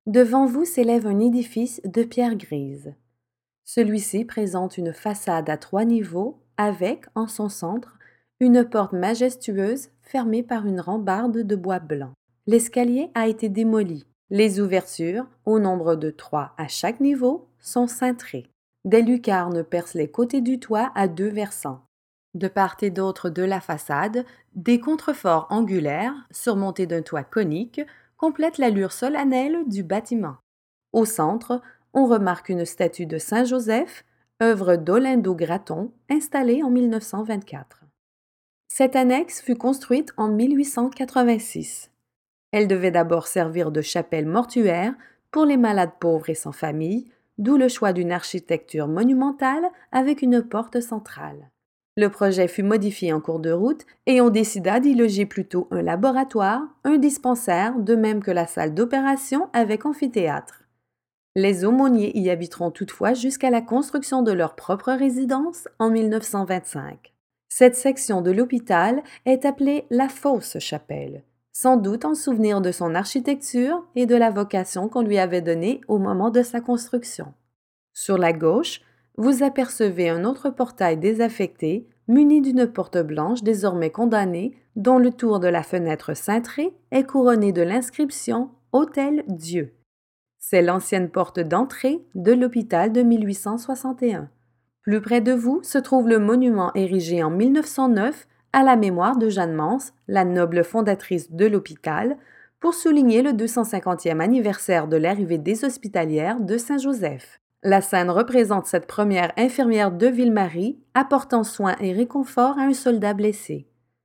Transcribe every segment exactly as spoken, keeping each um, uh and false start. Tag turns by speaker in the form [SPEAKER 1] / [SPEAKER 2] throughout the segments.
[SPEAKER 1] Devant vous s'élève un édifice de pierre grise. Celui-ci présente une façade à trois niveaux avec, en son centre, une porte majestueuse fermée par une rambarde de bois blanc. L'escalier a été démoli. Les ouvertures, au nombre de trois à chaque niveau, sont cintrées. Des lucarnes percent les côtés du toit à deux versants. De part et d'autre de la façade, des contreforts angulaires, surmontés d'un toit conique, complètent l'allure solennelle du bâtiment. Au centre, on remarque une statue de Saint Joseph, œuvre d'Olindo Gratton, installée en mille neuf cent vingt-quatre. Cette annexe fut construite en mille huit cent quatre-vingt-six. Elle devait d'abord servir de chapelle mortuaire pour les malades pauvres et sans famille, d'où le choix d'une architecture monumentale avec une porte centrale. Le projet fut modifié en cours de route et on décida d'y loger plutôt un laboratoire, un dispensaire, de même que la salle d'opération avec amphithéâtre. Les aumôniers y habiteront toutefois jusqu'à la construction de leur propre résidence en mille neuf cent vingt-cinq. Cette section de l'hôpital est appelée la Fausse Chapelle, sans doute en souvenir de son architecture et de la vocation qu'on lui avait donnée au moment de sa construction. Sur la gauche, vous apercevez un autre portail désaffecté, muni d'une porte blanche désormais condamnée, dont le tour de la fenêtre cintrée est couronné de l'inscription « Hôtel Dieu ». C'est l'ancienne porte d'entrée de l'hôpital de mille huit cent soixante et un. Plus près de vous se trouve le monument érigé en mille neuf cent neuf à la mémoire de Jeanne Mance, la noble fondatrice de l'hôpital, pour souligner le deux cent cinquantième anniversaire de l'arrivée des hospitalières de Saint-Joseph. La scène représente cette première infirmière de Ville-Marie apportant soin et réconfort à un soldat blessé.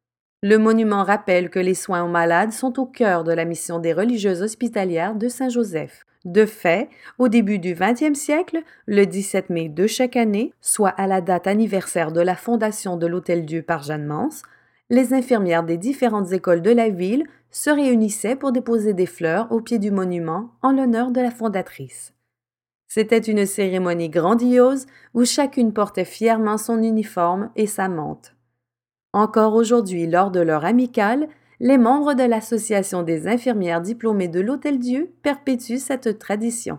[SPEAKER 1] Le monument rappelle que les soins aux malades sont au cœur de la mission des religieuses hospitalières de Saint-Joseph. De fait, au début du vingtième siècle, le dix-sept mai de chaque année, soit à la date anniversaire de la fondation de l'Hôtel-Dieu par Jeanne Mance, les infirmières des différentes écoles de la ville se réunissaient pour déposer des fleurs au pied du monument en l'honneur de la fondatrice. C'était une cérémonie grandiose où chacune portait fièrement son uniforme et sa mante. Encore aujourd'hui, lors de l'heure amicale, les membres de l'Association des infirmières diplômées de l'Hôtel-Dieu perpétuent cette tradition.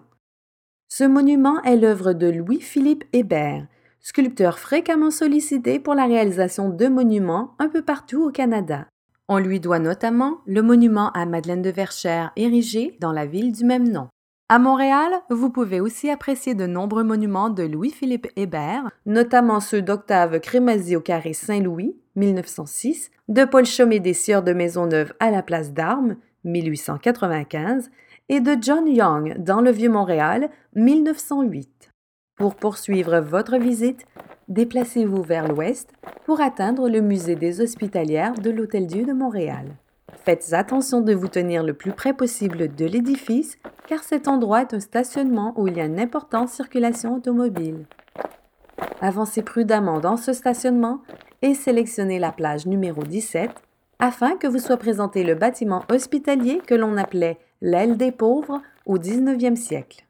[SPEAKER 1] Ce monument est l'œuvre de Louis-Philippe Hébert, sculpteur fréquemment sollicité pour la réalisation de monuments un peu partout au Canada. On lui doit notamment le monument à Madeleine de Verchères érigé dans la ville du même nom. À Montréal, vous pouvez aussi apprécier de nombreux monuments de Louis-Philippe Hébert, notamment ceux d'Octave Crémazie-au-Carré Saint-Louis, mille neuf cent six, de Paul Chaumet des Sieurs de Maisonneuve à la Place d'Armes, mille huit cent quatre-vingt-quinze, et de John Young dans le Vieux-Montréal, mille neuf cent huit. Pour poursuivre votre visite, déplacez-vous vers l'ouest pour atteindre le musée des Hospitalières de l'Hôtel-Dieu de Montréal. Faites attention de vous tenir le plus près possible de l'édifice, car cet endroit est un stationnement où il y a une importante circulation automobile. Avancez prudemment dans ce stationnement et sélectionnez la plage numéro dix-sept afin que vous soit présenté le bâtiment hospitalier que l'on appelait l'aile des pauvres au dix-neuvième siècle.